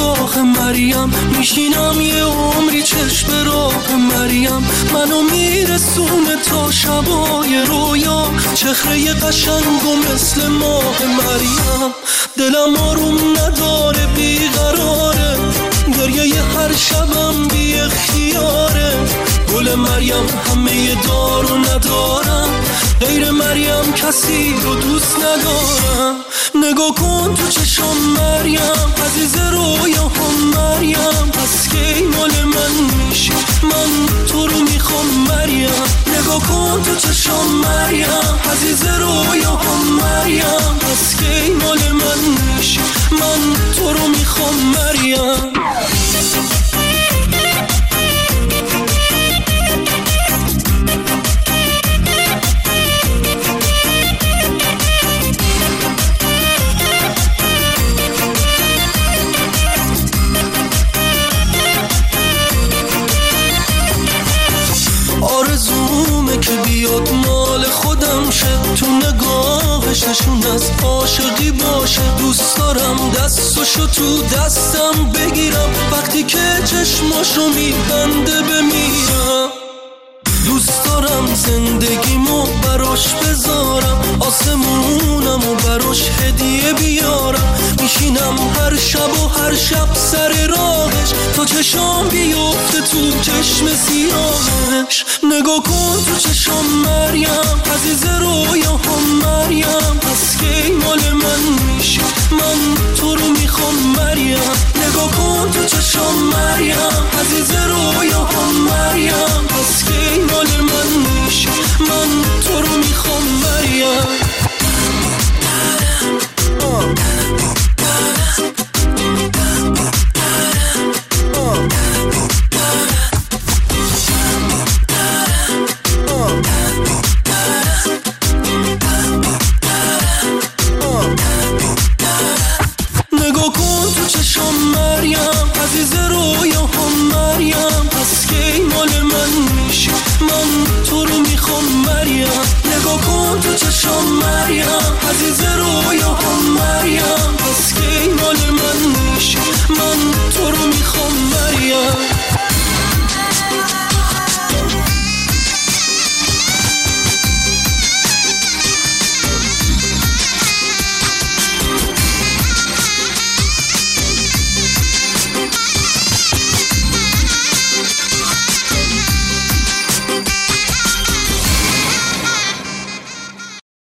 راه مریم، میشینم یه عمری چشم راه مریم، منو میرسونه تا شبای رویا، چهره قشنگ و مثل ماه مریم. دلم آروم نداره بیقراره، گریه هر شبم بی اختیاره. گل مریم همه دارو ندارم، غیر مریم کسی رو دوست ندارم. نگاه کن تو چشم مریم، عزیز رویاهم مریم، پس کی مال من میشی؟ من تو رو میخوام مریم. نگاه کن تو چشم مریم، عزیز رویاهم مریم، پس کی مال من میشی؟ من تو رو میخوام مریم. آرزومه که بیاد مال خودم شه، تو نگاهش نشون از عاشقی باشه. دوست دارم دستشو تو دستم بگیرم، وقتی که چشماشو میبنده بمیرم. دوست دارم زندگیمو براش بذارم، آسمونمو براش هدیه بیارم. میشینم هر شب و هر شب سر راهش، تا چشام بیفته تو چشم سیاهش. نگاه کن تو چشم مریم، عزیز رویاهم مریم، پس کی مال من میشی؟ من تو رو میخوام مریم. نگاه کن تو چشم مریم، عزیز رویاهم مریم،